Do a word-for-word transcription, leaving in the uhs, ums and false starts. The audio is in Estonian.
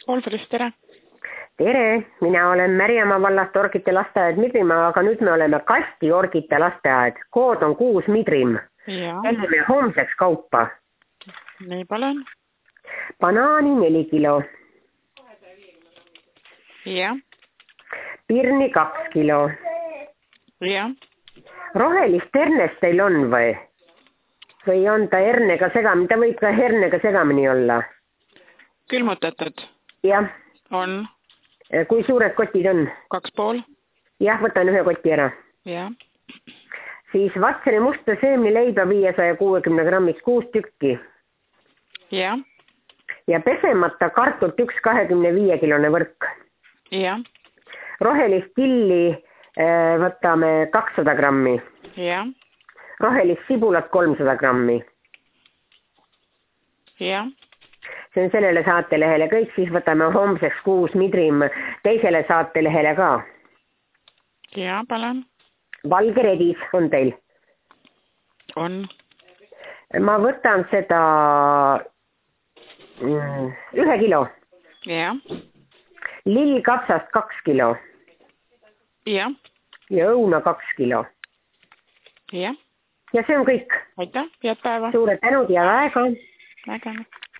Wolferist, tere! Tere, mina olen Märjamaa vallast Orgite lasteaed Midrimaa, aga nüüd me oleme Kasti Orgite lasteaed. Kood on kuus Midrim. Tellime homseks kaupa. Nii, palun. Banaani neli kilo. Ja. Pirni kaks kilo. Ja. Rohelist hernest teil on või? Või on ta hernega segamini? Ta võib ka hernega segamini olla. Külmutatud? Jah. On. Kui suured kotid on? Kaks pool. Jah, võtan ühe koti ära. Ja. Siis Vatseri musta seemni leiba viiesaja kuuekümne grammiks kuus tükki. Ja. Ja pesemata kartult üks kahekümne viie kilone võrk. Ja. Rohelist tilli võtame kakssada grammi. Ja. Rohelist sibulat kolmsada grammi. Ja. See on sellele saatelehele kõik, siis võtame homseks kuus Midrim teisele saatelehele ka. Ja, palun. Valge redis on teil? On. Ma võtan seda mm, ühe kilo. Ja. Lillkapsast kaks kilo. Ja. Ja õuna kaks kilo. Ja. Ja see on kõik. Aitäh, head päeva. Suure tänud ja väga. Nägeme.